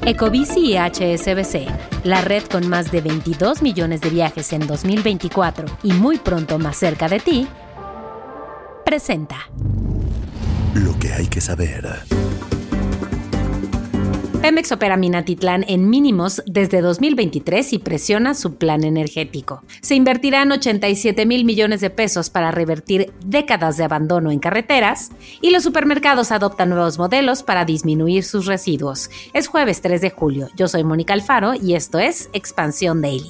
Ecobici y HSBC, la red con más de 22 millones de viajes en 2024 y muy pronto más cerca de ti, presenta Lo que hay que saber. Pemex opera Minatitlán en mínimos desde 2023 y presiona su plan energético. Se invertirán 87,000 millones de pesos para revertir décadas de abandono en carreteras y los supermercados adoptan nuevos modelos para disminuir sus residuos. Es jueves 3 de julio. Yo soy Mónica Alfaro y esto es Expansión Daily.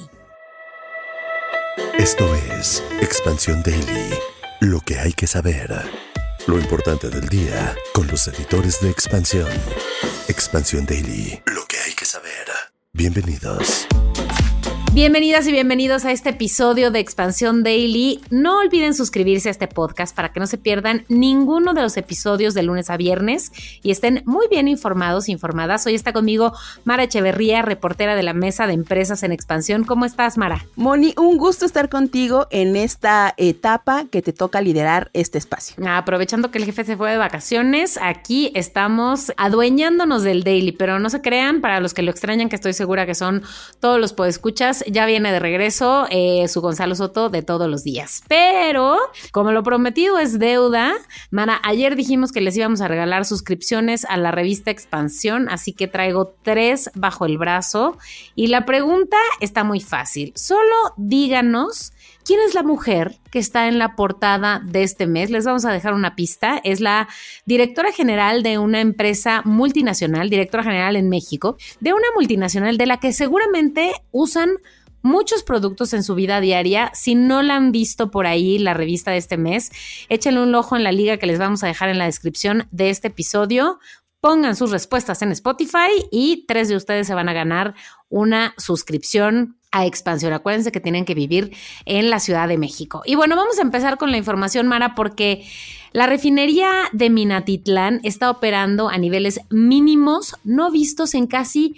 Esto es Expansión Daily. Lo que hay que saber. Lo importante del día con los editores de Expansión. Expansión Daily. Lo que hay que saber. Bienvenidos. Bienvenidas y bienvenidos a este episodio de Expansión Daily. No olviden suscribirse a este podcast para que no se pierdan ninguno de los episodios de lunes a viernes y estén muy bien informados e informadas. Hoy está conmigo Mara Echeverría, reportera de la Mesa de Empresas en Expansión. ¿Cómo estás, Mara? Moni, un gusto estar contigo en esta etapa que te toca liderar este espacio. Aprovechando que el jefe se fue de vacaciones, aquí estamos adueñándonos del Daily, pero no se crean, para los que lo extrañan, que estoy segura que son todos los podescuchas, ya viene de regreso su Gonzalo Soto de todos los días. Pero, como lo prometido es deuda, Mara, ayer dijimos que les íbamos a regalar suscripciones a la revista Expansión, así que traigo 3 bajo el brazo. Y la pregunta está muy fácil. Solo díganos quién es la mujer que está en la portada de este mes. Les vamos a dejar una pista. Es la directora general de una empresa multinacional, directora general en México, de una multinacional de la que seguramente usan muchos productos en su vida diaria. Si no la han visto por ahí, la revista de este mes, échenle un ojo en la liga que les vamos a dejar en la descripción de este episodio. Pongan sus respuestas en Spotify y 3 de ustedes se van a ganar una suscripción a Expansión. Acuérdense que tienen que vivir en la Ciudad de México. Y bueno, vamos a empezar con la información, Mara, porque la refinería de Minatitlán está operando a niveles mínimos no vistos en casi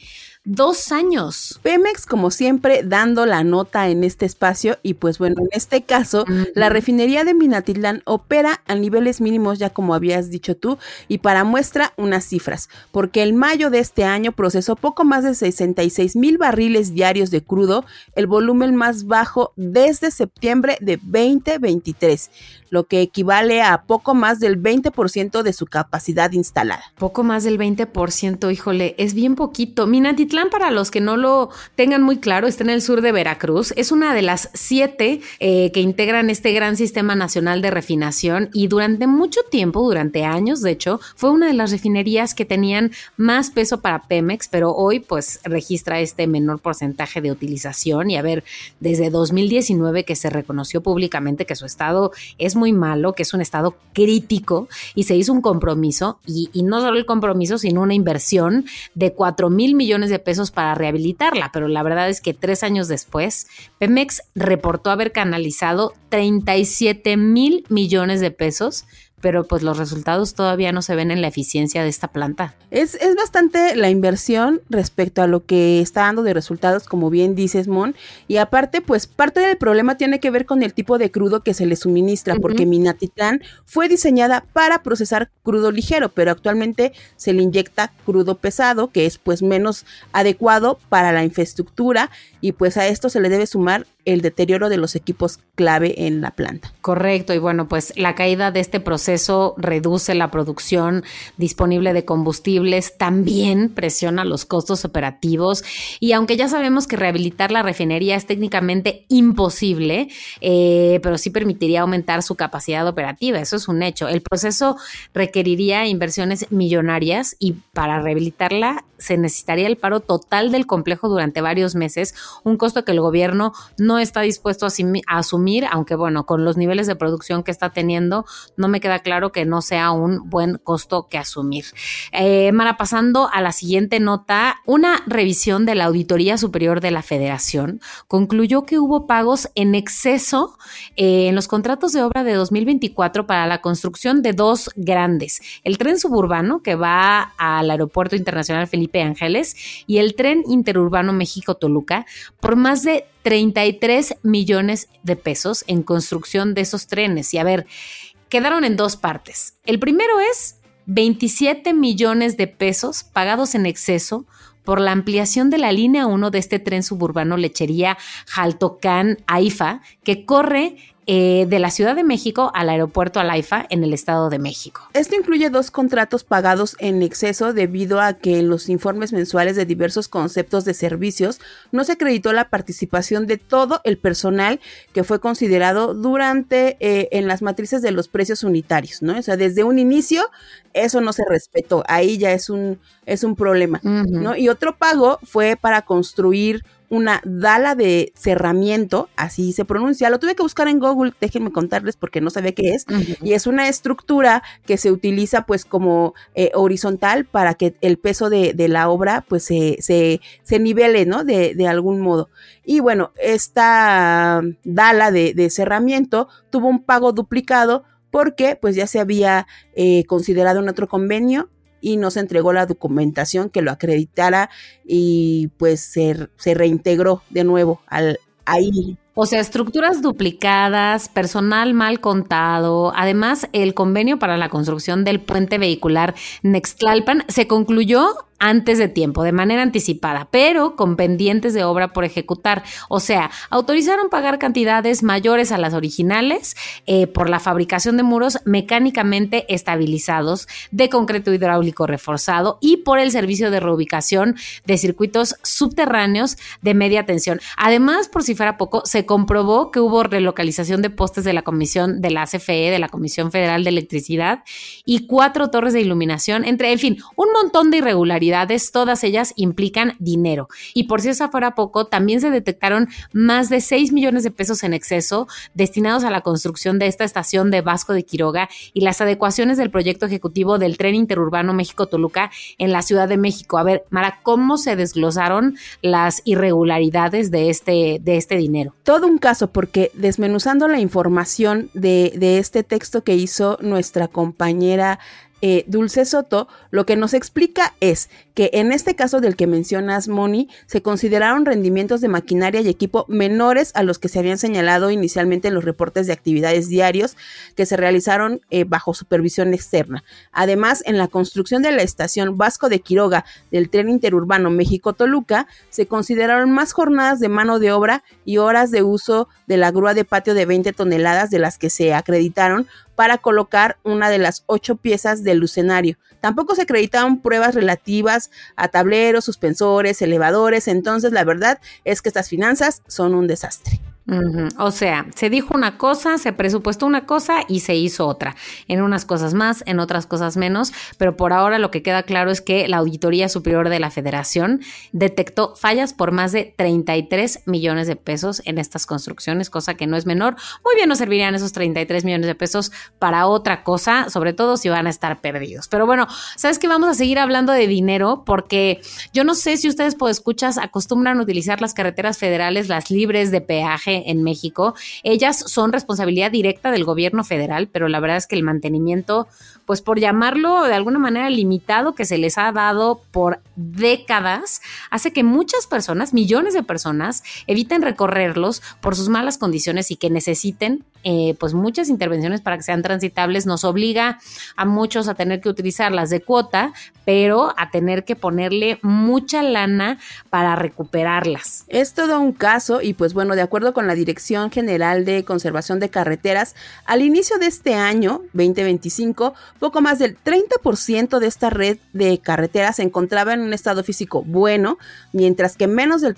2 años. Pemex, como siempre, dando la nota en este espacio y pues bueno, en este caso, la refinería de Minatitlán opera a niveles mínimos, ya como habías dicho tú, y para muestra unas cifras, porque en mayo de este año procesó poco más de 66,000 barriles diarios de crudo, el volumen más bajo desde septiembre de 2023, lo que equivale a poco más del 20% de su capacidad instalada. Poco más del 20%, híjole, es bien poquito. Minatitlán, para los que no lo tengan muy claro, está en el sur de Veracruz. Es una de las 7 que integran este gran sistema nacional de refinación y durante mucho tiempo, durante años, de hecho, fue una de las refinerías que tenían más peso para Pemex, pero hoy pues registra este menor porcentaje de utilización y a ver, desde 2019 que se reconoció públicamente que su estado es muy malo, que es un estado crítico y se hizo un compromiso y no solo el compromiso, sino una inversión de 4,000 millones de pesos para rehabilitarla, pero la verdad es que 3 años después, Pemex reportó haber canalizado 37,000 millones de pesos, pero pues los resultados todavía no se ven en la eficiencia de esta planta. Es bastante la inversión respecto a lo que está dando de resultados, como bien dices, Mon, y aparte, pues parte del problema tiene que ver con el tipo de crudo que se le suministra, porque Minatitlán fue diseñada para procesar crudo ligero, pero actualmente se le inyecta crudo pesado, que es pues menos adecuado para la infraestructura, y pues a esto se le debe sumar el deterioro de los equipos clave en la planta. Correcto, y bueno, pues la caída de este proceso reduce la producción disponible de combustibles, también presiona los costos operativos, y aunque ya sabemos que rehabilitar la refinería es técnicamente imposible, pero sí permitiría aumentar su capacidad operativa, eso es un hecho. El proceso requeriría inversiones millonarias y para rehabilitarla se necesitaría el paro total del complejo durante varios meses, un costo que el gobierno no está dispuesto a asumir, aunque bueno, con los niveles de producción que está teniendo, no me queda claro que no sea un buen costo que asumir. Mara, pasando a la siguiente nota, una revisión de la Auditoría Superior de la Federación concluyó que hubo pagos en exceso en los contratos de obra de 2024 para la construcción de 2 grandes, el tren suburbano que va al Aeropuerto Internacional Felipe Ángeles y el tren interurbano México-Toluca por más de 33 millones de pesos en construcción de esos trenes. Y a ver, quedaron en 2 partes. El primero es 27 millones de pesos pagados en exceso por la ampliación de la línea 1 de este tren suburbano Lechería Jaltocán-Haifa, que corre de la Ciudad de México al aeropuerto Al-Haifa en el Estado de México. Esto incluye 2 contratos pagados en exceso debido a que en los informes mensuales de diversos conceptos de servicios no se acreditó la participación de todo el personal que fue considerado durante en las matrices de los precios unitarios, ¿no? O sea, desde un inicio eso no se respetó, ahí ya es un problema, ¿no? Y otro pago fue para construir una dala de cerramiento, así se pronuncia, lo tuve que buscar en Google, déjenme contarles porque no sabía qué es, y es una estructura que se utiliza pues como horizontal para que el peso de la obra pues se nivele, ¿no? De algún modo. Y bueno, esta dala de cerramiento tuvo un pago duplicado porque pues ya se había considerado en otro convenio y no se entregó la documentación que lo acreditara y pues se reintegró de nuevo ahí. O sea, estructuras duplicadas, personal mal contado. Además, el convenio para la construcción del puente vehicular Nextlalpan se concluyó antes de tiempo, de manera anticipada, pero con pendientes de obra por ejecutar. O sea, autorizaron pagar cantidades mayores a las originales por la fabricación de muros mecánicamente estabilizados, de concreto hidráulico reforzado y por el servicio de reubicación de circuitos subterráneos de media tensión. Además, por si fuera poco, se comprobó que hubo relocalización de postes de la Comisión de la CFE, de la Comisión Federal de Electricidad, y 4 torres de iluminación, en fin, un montón de irregularidades, todas ellas implican dinero. Y por si esa fuera poco, también se detectaron más de 6 millones de pesos en exceso destinados a la construcción de esta estación de Vasco de Quiroga y las adecuaciones del proyecto ejecutivo del tren interurbano México-Toluca en la Ciudad de México. A ver, Mara, ¿cómo se desglosaron las irregularidades de este dinero? Todo un caso, porque desmenuzando la información de este texto que hizo nuestra compañera Dulce Soto, lo que nos explica es que en este caso del que mencionas, Moni, se consideraron rendimientos de maquinaria y equipo menores a los que se habían señalado inicialmente en los reportes de actividades diarios que se realizaron bajo supervisión externa. Además, en la construcción de la estación Vasco de Quiroga del tren interurbano México-Toluca, se consideraron más jornadas de mano de obra y horas de uso de la grúa de patio de 20 toneladas de las que se acreditaron para colocar una de las 8 piezas del lucenario. Tampoco se acreditaron pruebas relativas a tableros, suspensores, elevadores. Entonces, la verdad es que estas finanzas son un desastre. O sea, se dijo una cosa, se presupuestó una cosa y se hizo otra. En unas cosas más, en otras cosas menos, pero por ahora lo que queda claro es que la Auditoría Superior de la Federación detectó fallas por más de 33 millones de pesos en estas construcciones, cosa que no es menor. Muy bien nos servirían esos 33 millones de pesos para otra cosa, sobre todo si van a estar perdidos. Pero bueno, ¿sabes qué? Vamos a seguir hablando de dinero porque yo no sé si ustedes podescuchas acostumbran a utilizar las carreteras federales, las libres de peaje en México. Ellas son responsabilidad directa del gobierno federal, pero la verdad es que el mantenimiento, pues por llamarlo de alguna manera limitado que se les ha dado por décadas, hace que muchas personas, millones de personas, eviten recorrerlos por sus malas condiciones y que necesiten pues muchas intervenciones para que sean transitables. Nos obliga a muchos a tener que utilizarlas de cuota, pero a tener que ponerle mucha lana para recuperarlas. Es todo un caso y pues bueno, de acuerdo con la Dirección General de Conservación de Carreteras, al inicio de este año, 2025, poco más del 30% de esta red de carreteras se encontraba en un estado físico bueno, mientras que menos del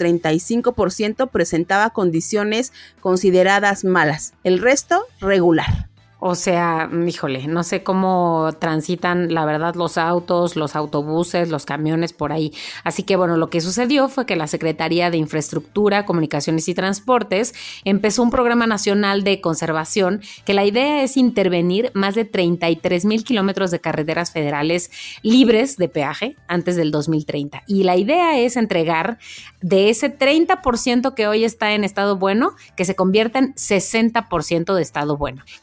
35% presentaba condiciones consideradas malas. El resto, regular. O sea, híjole, no sé cómo transitan, la verdad, los autos, los autobuses, los camiones por ahí. Así que, bueno, lo que sucedió fue que la Secretaría de Infraestructura, Comunicaciones y Transportes empezó un programa nacional de conservación que la idea es intervenir más de 33,000 kilómetros de carreteras federales libres de peaje antes del 2030. Y la idea es entregar de ese 30% que hoy está en estado bueno, que se convierta en 60% de estado bueno. Que el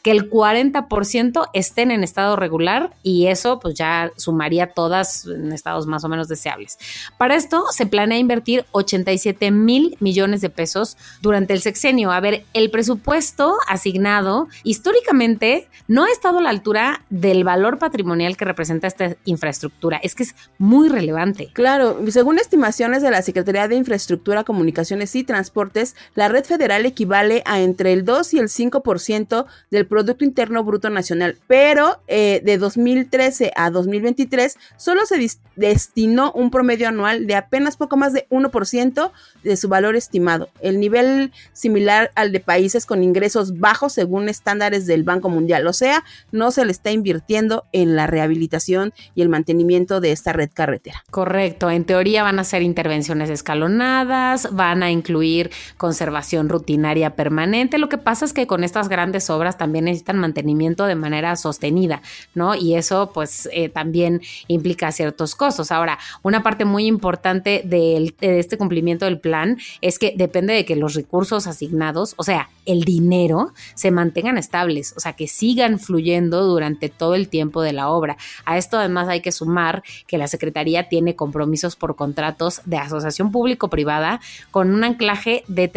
40% estén en estado regular y eso pues ya sumaría todas en estados más o menos deseables. Para esto se planea invertir 87,000 millones de pesos durante el sexenio. A ver, el presupuesto asignado históricamente no ha estado a la altura del valor patrimonial que representa esta infraestructura. Es que es muy relevante. Claro, según estimaciones de la Secretaría de Infraestructura, Comunicaciones y Transportes, la red federal equivale a entre el 2 y el 5% del Producto Interno Bruto Nacional, pero de 2013 a 2023 solo se destinó un promedio anual de apenas poco más de 1% de su valor estimado, el nivel similar al de países con ingresos bajos según estándares del Banco Mundial. O sea, no se le está invirtiendo en la rehabilitación y el mantenimiento de esta red carretera. Correcto, en teoría van a ser intervenciones escalonadas, van a incluir conservación rutinaria permanente. Lo que pasa es que con estas grandes obras también necesitan mantenimiento de manera sostenida, ¿no? Y eso pues también implica ciertos costos. Ahora, una parte muy importante de este cumplimiento del plan es que depende de que los recursos asignados, o sea, el dinero, se mantengan estables, o sea, que sigan fluyendo durante todo el tiempo de la obra. A esto además hay que sumar que la Secretaría tiene compromisos por contratos de asociación público-privada con un anclaje de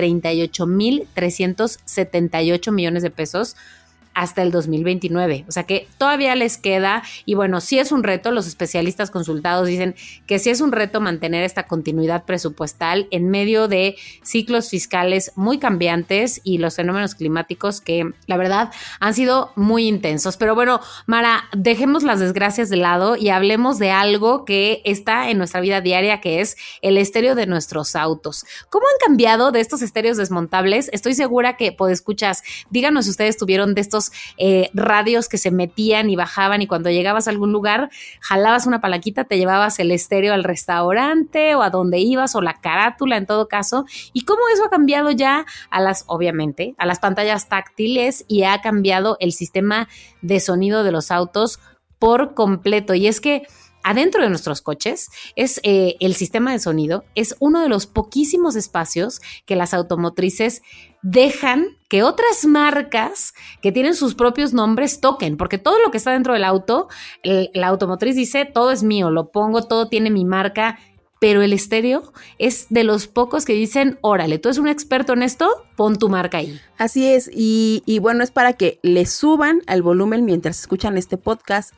38,378 millones de pesos hasta el 2029, o sea que todavía les queda, y bueno, sí es un reto, los especialistas consultados dicen que sí es un reto mantener esta continuidad presupuestal en medio de ciclos fiscales muy cambiantes y los fenómenos climáticos que la verdad han sido muy intensos. Pero bueno, Mara, dejemos las desgracias de lado y hablemos de algo que está en nuestra vida diaria, que es el estéreo de nuestros autos. ¿Cómo han cambiado de estos estéreos desmontables? Estoy segura que podescuchas, díganos si ustedes tuvieron de estos radios que se metían y bajaban y cuando llegabas a algún lugar jalabas una palanquita, te llevabas el estéreo al restaurante o a donde ibas o la carátula en todo caso, y cómo eso ha cambiado ya obviamente a las pantallas táctiles y ha cambiado el sistema de sonido de los autos por completo. Y es que adentro de nuestros coches el sistema de sonido es uno de los poquísimos espacios que las automotrices dejan que otras marcas que tienen sus propios nombres toquen, porque todo lo que está dentro del auto, la automotriz dice, todo es mío, lo pongo, todo tiene mi marca, pero el estéreo es de los pocos que dicen, órale, tú eres un experto en esto, pon tu marca ahí. Así es, y bueno, es para que le suban al volumen mientras escuchan este podcast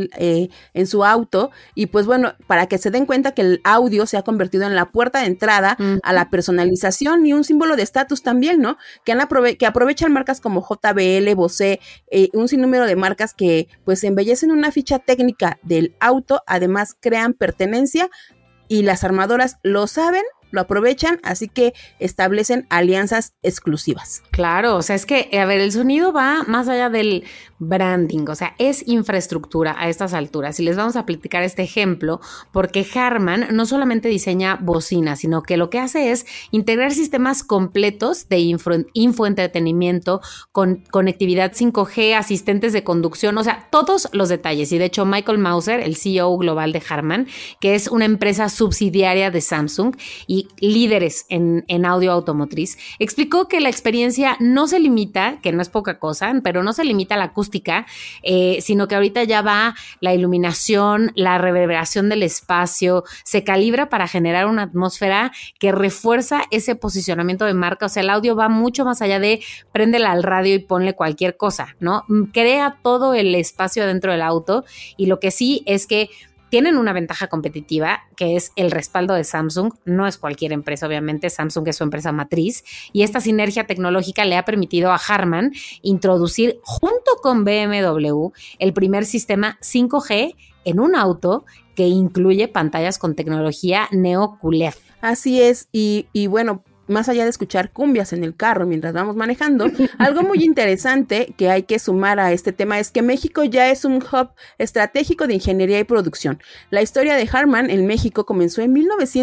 en su auto, y pues bueno, para que se den cuenta que el audio se ha convertido en la puerta de entrada a la personalización y un símbolo de estatus también, ¿no? Que aprovechan marcas como JBL, Bose, un sinnúmero de marcas que pues embellecen una ficha técnica del auto, además crean pertenencia, y las armadoras lo saben, lo aprovechan, así que establecen alianzas exclusivas. Claro, o sea, es que, a ver, el sonido va más allá del branding, o sea, es infraestructura a estas alturas. Y les vamos a platicar este ejemplo porque Harman no solamente diseña bocinas, sino que lo que hace es integrar sistemas completos de infoentretenimiento con conectividad 5G, asistentes de conducción, o sea, todos los detalles. Y de hecho, Michael Mauser, el CEO global de Harman, que es una empresa subsidiaria de Samsung y líderes en audio automotriz, explicó que la experiencia no se limita, que no es poca cosa, pero no se limita a la acústica, sino que ahorita ya va la iluminación, la reverberación del espacio, se calibra para generar una atmósfera que refuerza ese posicionamiento de marca. O sea, el audio va mucho más allá de préndela al radio y ponle cualquier cosa, ¿no? Crea todo el espacio dentro del auto, y lo que sí es que tienen una ventaja competitiva, que es el respaldo de Samsung. No es cualquier empresa, obviamente. Samsung es su empresa matriz, y esta sinergia tecnológica le ha permitido a Harman introducir junto con BMW el primer sistema 5G en un auto que incluye pantallas con tecnología Neo QLED. Así es, y bueno, más allá de escuchar cumbias en el carro mientras vamos manejando, algo muy interesante que hay que sumar a este tema es que México ya es un hub estratégico de ingeniería y producción. La historia de Harman en México comenzó en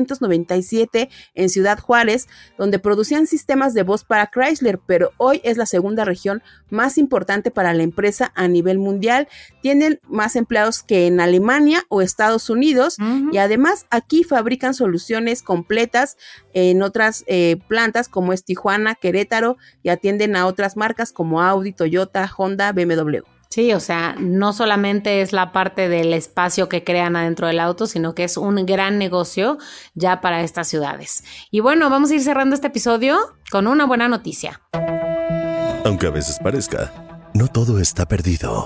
1997 en Ciudad Juárez, donde producían sistemas de voz para Chrysler, pero hoy es la segunda región más importante para la empresa a nivel mundial. Tienen más empleados que en Alemania o Estados Unidos, y además aquí fabrican soluciones completas en otras plantas como es Tijuana, Querétaro, y atienden a otras marcas como Audi, Toyota, Honda, BMW. Sí, o sea, no solamente es la parte del espacio que crean adentro del auto, sino que es un gran negocio ya para estas ciudades. Y bueno, vamos a ir cerrando este episodio con una buena noticia. Aunque a veces parezca, no todo está perdido.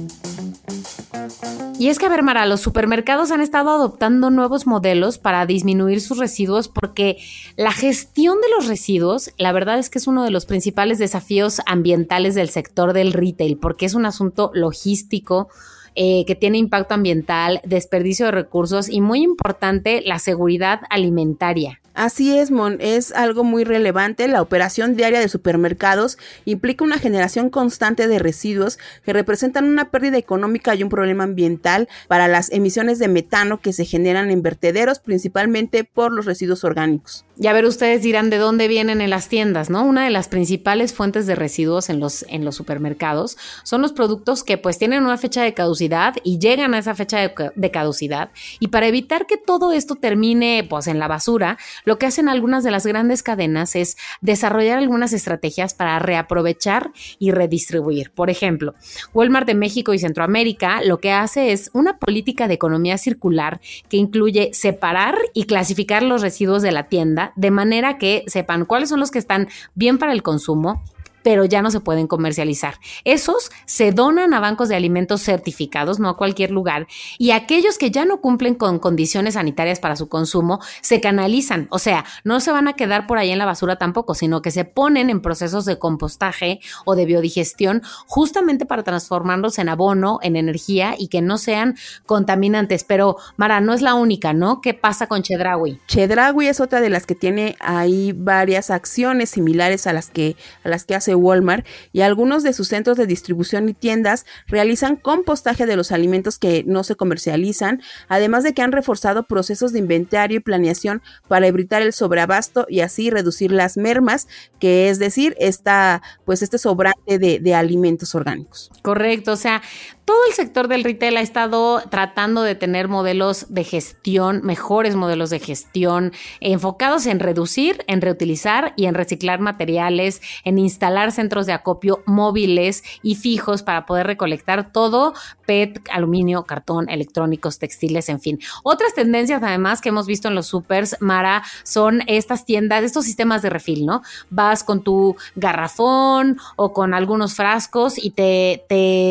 Y es que, a ver, Mara, los supermercados han estado adoptando nuevos modelos para disminuir sus residuos porque la gestión de los residuos, la verdad es que es uno de los principales desafíos ambientales del sector del retail, porque es un asunto logístico que tiene impacto ambiental, desperdicio de recursos y, muy importante, la seguridad alimentaria. Así es, Mon, es algo muy relevante. La operación diaria de supermercados implica una generación constante de residuos que representan una pérdida económica y un problema ambiental para las emisiones de metano que se generan en vertederos, principalmente por los residuos orgánicos. Y a ver, ustedes dirán de dónde vienen en las tiendas, ¿no? Una de las principales fuentes de residuos en los supermercados son los productos que pues tienen una fecha de caducidad y llegan a esa fecha de caducidad. Y para evitar que todo esto termine pues en la basura, lo que hacen algunas de las grandes cadenas es desarrollar algunas estrategias para reaprovechar y redistribuir. Por ejemplo, Walmart de México y Centroamérica lo que hace es una política de economía circular que incluye separar y clasificar los residuos de la tienda de manera que sepan cuáles son los que están bien para el consumo, pero ya no se pueden comercializar. Esos se donan a bancos de alimentos certificados, no a cualquier lugar, y aquellos que ya no cumplen con condiciones sanitarias para su consumo se canalizan, o sea, no se van a quedar por ahí en la basura tampoco, sino que se ponen en procesos de compostaje o de biodigestión justamente para transformarlos en abono, en energía y que no sean contaminantes. Pero, Mara, no es la única, ¿no? ¿Qué pasa con Chedraui? Chedraui es otra de las que tiene ahí varias acciones similares a las que hace Walmart, y algunos de sus centros de distribución y tiendas realizan compostaje de los alimentos que no se comercializan, además de que han reforzado procesos de inventario y planeación para evitar el sobreabasto y así reducir las mermas, que es decir, este sobrante de alimentos orgánicos. Correcto, o sea, todo el sector del retail ha estado tratando de tener modelos de gestión, mejores modelos de gestión, enfocados en reducir, en reutilizar y en reciclar materiales, en instalar centros de acopio móviles y fijos para poder recolectar todo, PET, aluminio, cartón, electrónicos, textiles, en fin. Otras tendencias además que hemos visto en los supers, Mara, son estas tiendas, estos sistemas de refill, ¿no? Vas con tu garrafón o con algunos frascos y te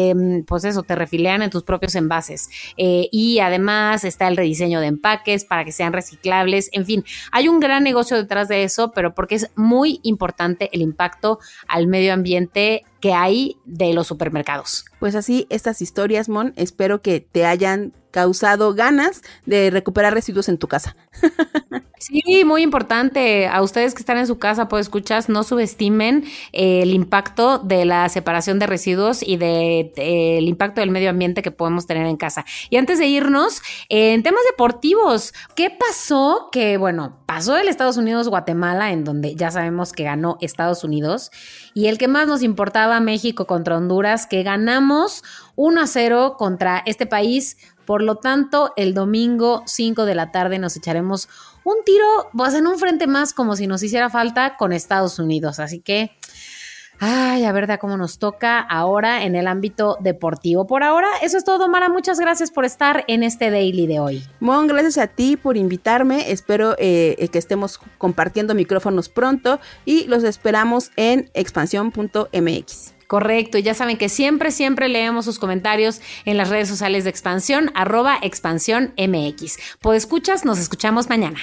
refilean en tus propios envases. Y además está el rediseño de empaques para que sean reciclables. En fin, hay un gran negocio detrás de eso, pero porque es muy importante el impacto al medio ambiente que hay de los supermercados. Pues así, estas historias, Mon, espero que te hayan causado ganas de recuperar residuos en tu casa. Sí, muy importante. A ustedes que están en su casa, pues escuchas, no subestimen el impacto de la separación de residuos y el impacto del medio ambiente que podemos tener en casa. Y antes de irnos, en temas deportivos, ¿qué pasó? Pasó el Estados Unidos-Guatemala, en donde ya sabemos que ganó Estados Unidos, y el que más nos importaba, México contra Honduras, que ganamos 1-0 contra este país. Por lo tanto, el domingo 5 de la tarde nos echaremos un tiro, pues en un frente más, como si nos hiciera falta, con Estados Unidos. Así que, a ver de cómo nos toca ahora en el ámbito deportivo. Por ahora, eso es todo, Mara. Muchas gracias por estar en este Daily de hoy. Mon, gracias a ti por invitarme. Espero que estemos compartiendo micrófonos pronto y los esperamos en expansión.mx. Correcto, y ya saben que siempre leemos sus comentarios en las redes sociales de Expansión, @expansiónmx. Podescuchas, nos escuchamos mañana.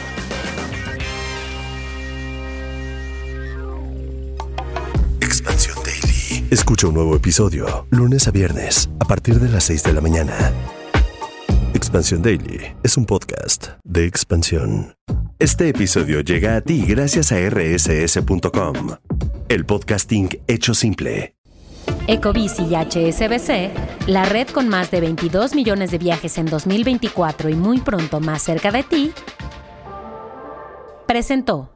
Expansión Daily. Escucha un nuevo episodio lunes a viernes a partir de las 6 de la mañana. Expansión Daily es un podcast de Expansión. Este episodio llega a ti gracias a rss.com. El podcasting hecho simple. Ecobici y HSBC, la red con más de 22 millones de viajes en 2024 y muy pronto más cerca de ti, presentó.